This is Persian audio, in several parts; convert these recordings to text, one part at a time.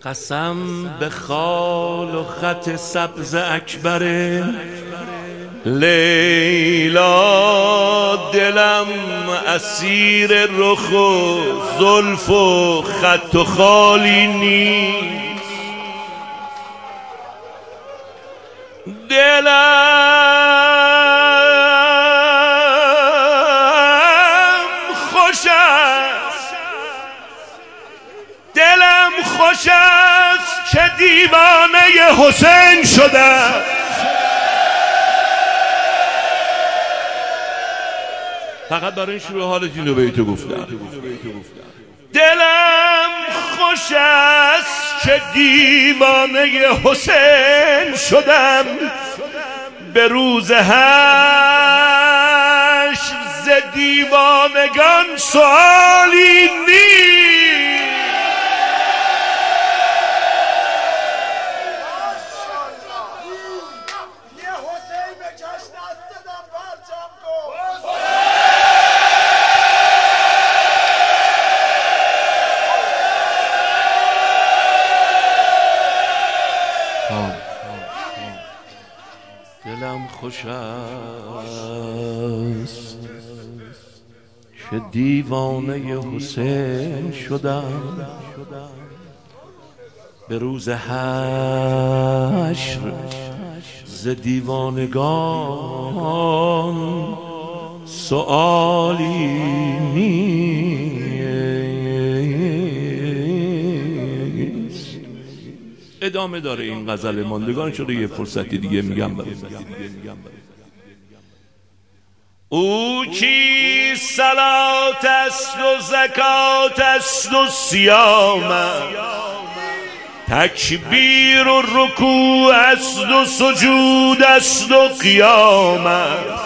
قسم به خال و خط سبز اکبره، لیلا دلم اسیر رخ و زلف و خط و خالی نیست. دلم خوش است، دلم خوش است که دیوانه حسین شدم. فقط برای این شروع حالت اینو به تو گفتم. دلم خوش است که دیوانه حسین شدم، به روز حشر ز دیوانگان سؤالی نیست. دلم خوش است که دیوانه حسین شدم، به روز حشر ز دیوانگان سؤالی نیست. ادامه داره این غزل، ماندگان شده یه فرصتی دیگه میگم برای او کی صلات است و زکات است و صیام است، تکبیر و رکوع است و سجود است و قیام است.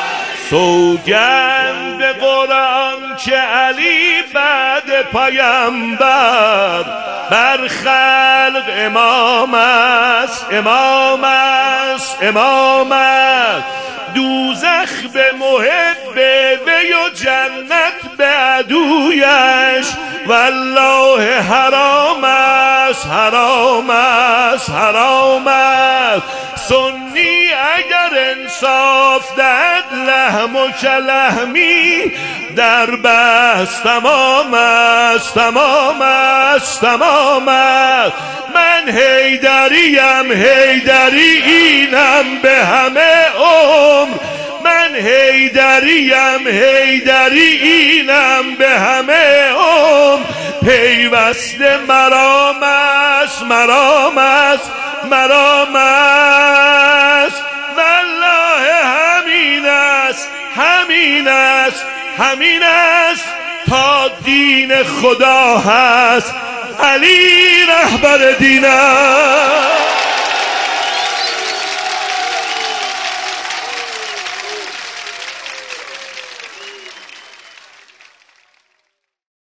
سوگند به قرآن که علی بعد پیامبر بر خلق امام است، امام است، امام است. دوزخ به محب وی و جنت به عدویش، والله حرام است، حرام است، حرام است. سنی اگر انصاف دهد لحم و کلحمی، در بس تمام است، تمام است، تمام است. من حیدریم، حیدری اینم به همه عمر. من حیدریم، حیدری اینم به همه عمر. پیوسته مرام است، مرام است، مرام است. والله همین است، همین است، همین است. تا دین خدا هست علی رهبر دین است.